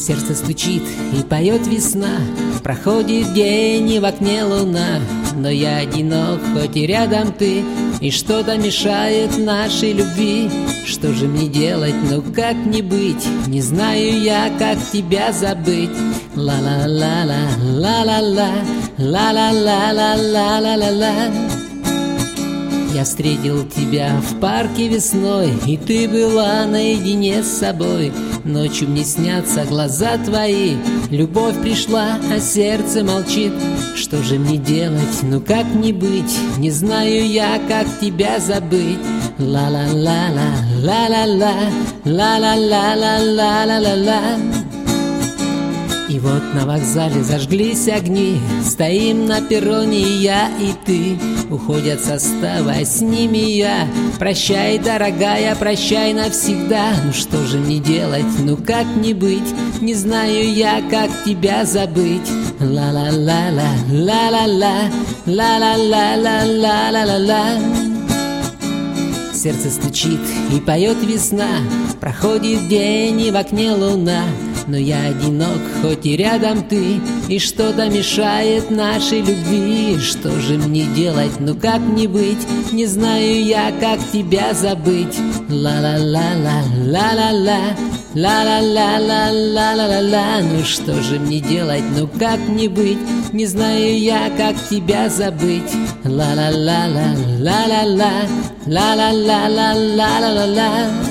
Сердце стучит и поет весна, проходит день и в окне луна. Но я одинок, хоть и рядом ты, и что-то мешает нашей любви. Что же мне делать, ну как не быть? Не знаю я, как тебя забыть. Ла-ла-ла-ла, ла-ла-ла, ла-ла-ла-ла-ла-ла-ла-ла. Я встретил тебя в парке весной, и ты была наедине с собой. Ночью мне снятся глаза твои, любовь пришла, а сердце молчит. Что же мне делать, ну как не быть? Не знаю я, как тебя забыть. Ла-ла-ла-ла, ла-ла-ла, ла-ла-ла-ла-ла-ла-ла-ла. И вот на вокзале зажглись огни, стоим на перроне я и ты. Уходят составы, а с ними я. Прощай, дорогая, прощай навсегда. Ну что же мне делать, ну как не быть? Не знаю я, как тебя забыть. Ла-ла-ла-ла, ла-ла-ла, ла-ла-ла-ла-ла-ла-ла-ла. Сердце стучит и поет весна, проходит день и в окне луна. Но я одинок, хоть и рядом ты, и что-то мешает нашей любви. Что же мне делать, ну как не быть? Не знаю я, как тебя забыть. Ла-ла-ла-ла, ла-ла-ла, ла-ла-ла-ла-ла-ла-ла. Ну что же мне делать, ну как не быть? Не знаю я, как тебя забыть. Ла-ла-ла-ла, ла-ла-ла, ла-ла-ла-ла-ла-ла-ла.